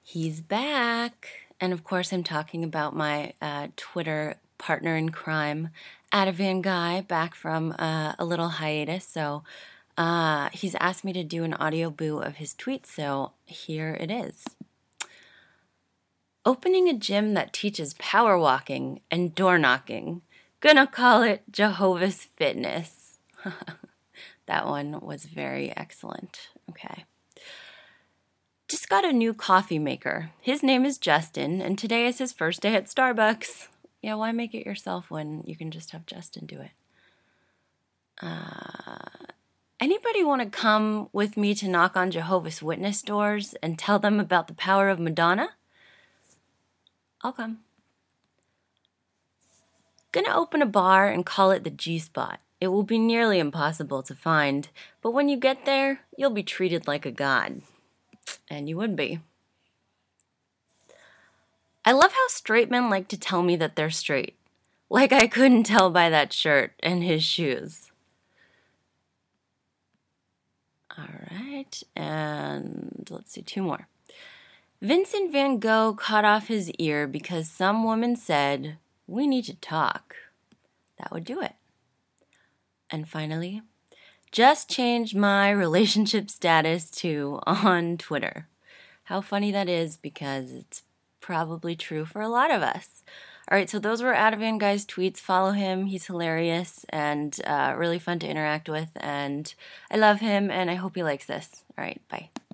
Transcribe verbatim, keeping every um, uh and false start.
He's back. And of course, I'm talking about my uh, Twitter partner in crime, Ativan Guy, back from uh, a little hiatus. So uh, he's asked me to do an audio boo of his tweets, so here it is. Opening a gym that teaches power walking and door knocking. Gonna call it Jehovah's Fitness. That one was very excellent. Okay. Just got a new coffee maker. His name is Justin, and today is his first day at Starbucks. Yeah, why make it yourself when you can just have Justin do it? Uh, anybody want to come with me to knock on Jehovah's Witness doors and tell them about the power of Madonna? I'll come. Gonna open a bar and call it the G-Spot. It will be nearly impossible to find, but when you get there, you'll be treated like a god. And you would be. I love how straight men like to tell me that they're straight. Like I couldn't tell by that shirt and his shoes. All right, and let's see, two more. Vincent van Gogh cut off his ear because some woman said, "We need to talk." That would do it. And finally, just changed my relationship status to on Twitter. How funny that is, because it's probably true for a lot of us. All right, so those were Ativan Guy's tweets. Follow him. He's hilarious and uh, really fun to interact with. And I love him, and I hope he likes this. All right, bye.